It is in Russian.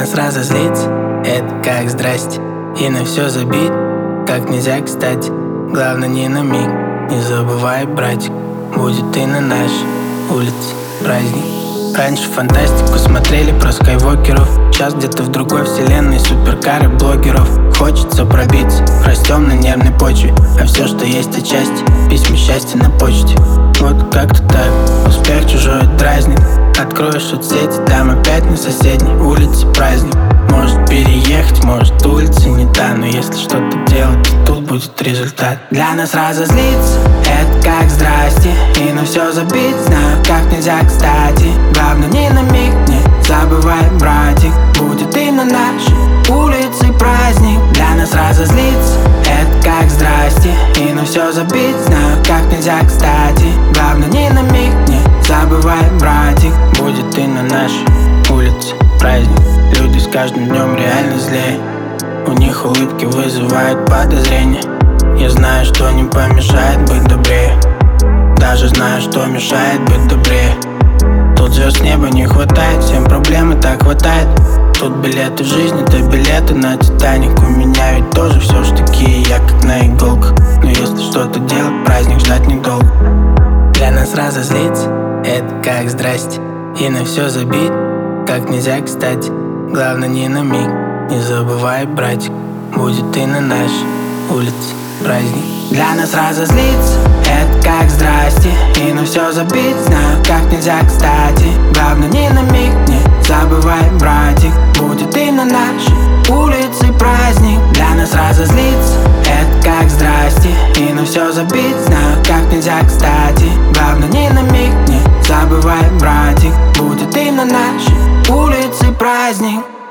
нас разозлиться — это как здрасте. И на все забить, как нельзя кстати. Главное не на миг, не забывай, братик. Будет и на нашей улице праздник. Раньше фантастику смотрели про скайвокеров. Сейчас где-то в другой вселенной суперкары блогеров. Хочется пробиться, растем на нервной почве. А все, что есть отчасти, письма счастья на почте. Вот как-то так, успех чужой дразнит. Откроешь соцсети, там опять на соседней улице праздник. Может переехать, может улица не та. Но если что-то делать, то тут будет результат. Для нас разозлиться — это как здрасте. И на все забить, знаю, как нельзя кстати. Главное не на миг, не забывай, братик. Будет и на нашей улице праздник. Для нас разозлиться — это как здрасте. И на все забить, знаю, как нельзя кстати. Главное не на миг, не забывай, братик. Будет и на нашей улице праздник. Люди с каждым днем реально злее. У них улыбки вызывают подозрения. Я знаю, что не помешает быть добрее. Даже знаю, что мешает быть добрее. Тут звезд неба не хватает, всем проблемы так хватает. Тут билеты в жизнь, это билеты на Титаник. У меня ведь тоже все ж такие, я как на иголках. Но если что-то делать, праздник ждать недолго. Для нас разозлиться — это как здрасте. И на все забить, как нельзя кстати. Главное не на миг, не забывай, братик. Будет и на нашей улице праздник. Для нас разозлиться — это как здрасте. И на все забить, знаю, как нельзя кстати. Главное не на миг, не забывай, братик. Будет и на нашей улице праздник. Для нас разозлиться — это как здрасте. И на все забить, знаю, как нельзя кстати. Главное не на миг, не забывай, братик. Будет и на нашей улице праздник.